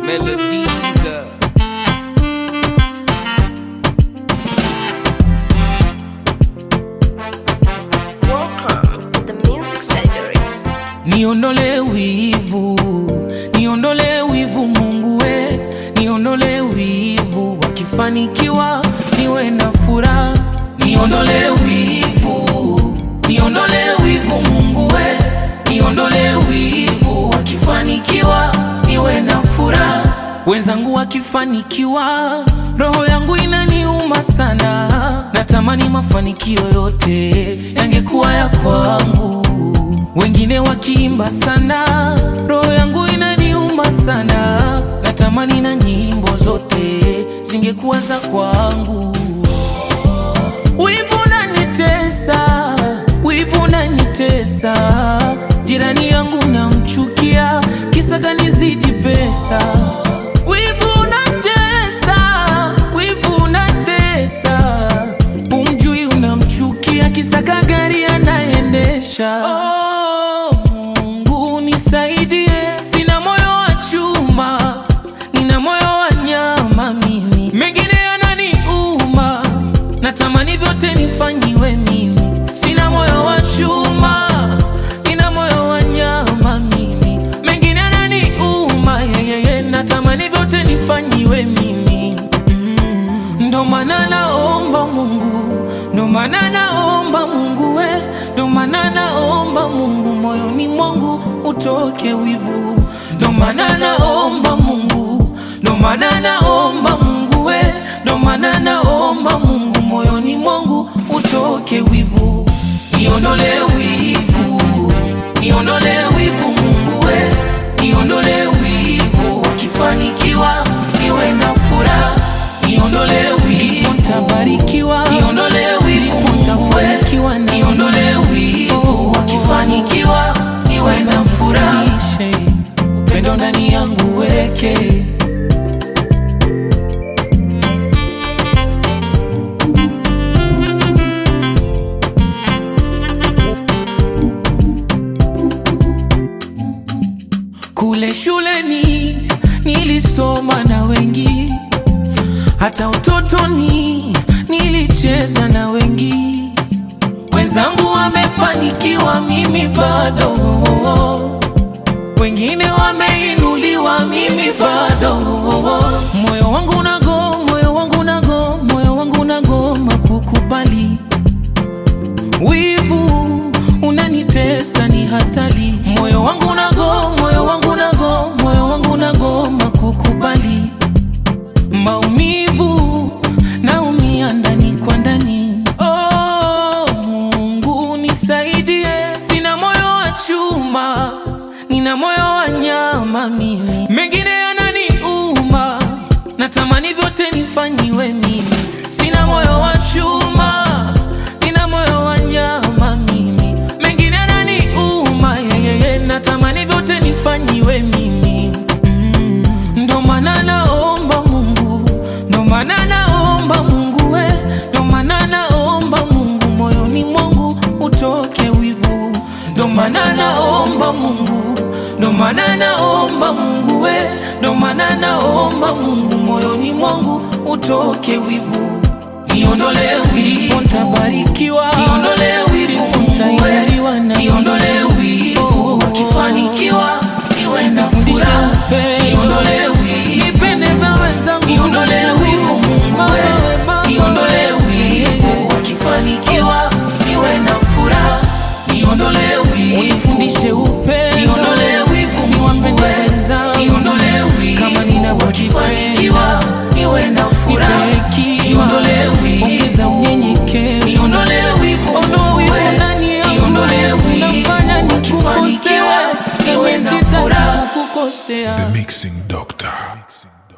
melodies. Welcome to the Music Surgery. Niondole wivu Mungu we, niondole wivu, wakifanikiwa niwe na furaha. Niondole wivu Mungu we, niondole wivu, wakifanikiwa niwe na furaha. Wenzangu wakifanikiwa, roho yangu inaniuma sana. Natamani mafanikio yote yangekuwa ya kwangu. Wengine wakiimba sana, roho yangu inaniuma sana. Natamani na nyimbo zote zingekuwa za kwangu. Wivu unanitesa, jirani yangu namchukia, kisa kanizidi pesa. Wivu unatesa, umjui unamchukia, kisa kagari anaendesha. Mungu nisaidie, sina moyo wa chuma, nina moyo wa nyama mimi. Mengine yananiuma, natamani vyote nifanyiwe mimi. Sina moyo wa chuma, nina moyo wa nyama mimi. Mengine yananiuma, natamani vyote nifanyiwe mimi. Ndo maana naomba Mungu, ndo maana naomba Mungu we, ndo maana naomba Mungu, moyoni mwangu utoke wivu. Ndo maana naomba Mungu, ndo maana naomba Mungu we, ndo maana naomba Mungu, moyoni mwangu utoke wivu. Niondole wivu Mungu we, niondole wivu, wakifanikiwa niwe na furaha. Niondole wivu, nitabarikiwa. Niondole wivu Mungu we, niondole wivu, wakifanikiwa niwe na furaha. Upendo ndani yangu weke. Kule shuleni nilisoma na wengi, hata utotoni nilicheza na wengi. Wenzangu wamefanikiwa, mimi bado. Wengine wameinuliwa, mimi bado. Moyo wangu unagoma kukubali. Wivu unanitesa, ni hatari. Moyo wangu unagoma kukubali. Maumivu naumia ndani kwa ndani. Mungu nisaidie, sina moyo wa chuma, nina moyo wa nyama mimi. Mengine yananiuma, natamani vyote nifanyiwe mimi. Sina moyo wa chuma, nina moyo wa nyama mimi. Mengine yananiuma, natamani vyote nifanyiwe mimi. Ndo maana naomba Mungu, ndo maana naomba Mungu we, ndo maana naomba Mungu, moyoni mwangu utoke wivu. Ndo maana naomba Mungu, ndo maana naomba Mungu we, ndo maana naomba Mungu, moyoni mwangu utoke wivu. Niondole wivu, nitabarikiwa. Niondole wivu Mungu we, niondole wivu, wakifanikiwa niwe na furaha. Niondole wivu, nipende na wenzangu. Niondole wivu Mungu we, niondole wivu, wakifanikiwa niwe na furaha. Niondole wivu, unifundishe upendo. Niondole wivu Mungu we, niondole wivu, kama ninavyofanikiwa niwe na furaha. Niondole wivu, ongeza unyenyekevu. Niondole wivu Mungu we, niondole wivu, wakifanikiwa niwe na furaha. The Mixing Doctor.